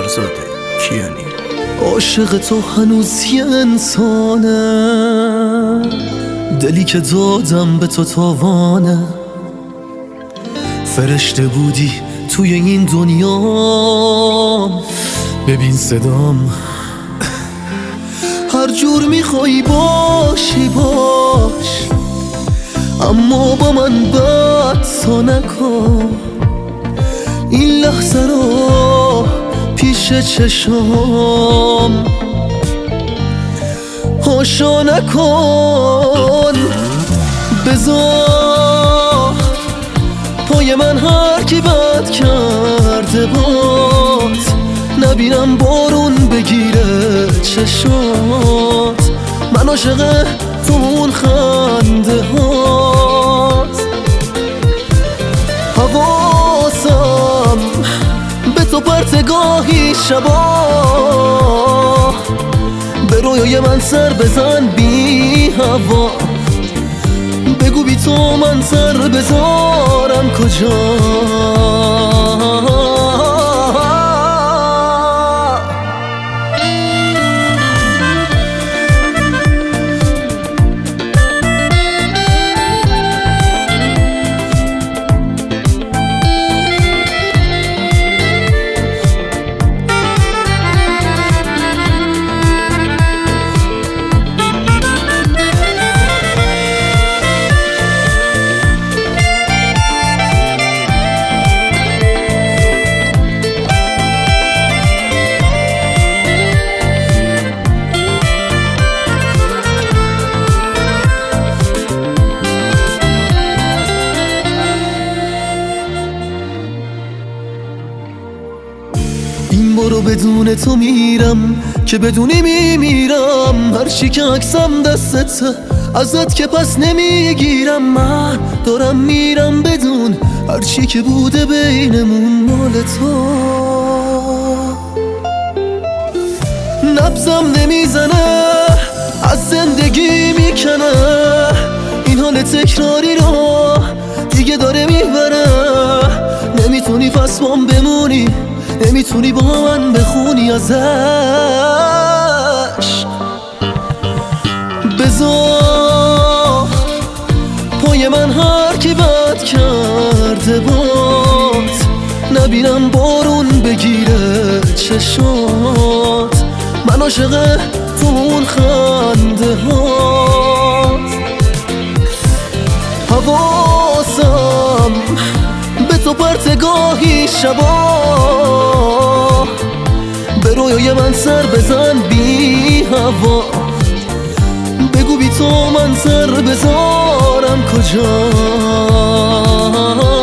آزاده کیانی. عاشق تو هنوز یه انسانه، دلی که دادم به تو تاوانه. فرشته بودی توی این دنیا، ببین صدام. هر جور میخوایی باشی باش، اما با من بد تا نکن. این لحظه رو پیش چشم هاشا نکن. بذار پای من هر کی بد کرده باد، نبینم بارون بگیره چشات. من عاشق تو اون خنده هات. حواسم به تو پرتگاهی شبا، به رویای من سر بزن بی هوا. بگو بی تو من سر بذارم کجا. این بارو بدون تو میرم که بدونی میمیرم. هرچی که عکسم دستته ازت که پس نمیگیرم. من دارم میرم بدون هرچی که بوده بینمون مال تو. نبضم نمیزنه از زندگی میکنه، این حال تکراری رو دیگه داره میبره. نمیتونی پس بام بمونی، نمیتونی با من بخونی ازش. بذار پای من هر کی بد کرده باد، نبینم بارون بگیره چشات. من عاشق تو اون خنده هات. حواسم به تو پرتگاهی شبا، به رویای من سر بزن بی هوا. بگو بی تو من سر بذارم کجا.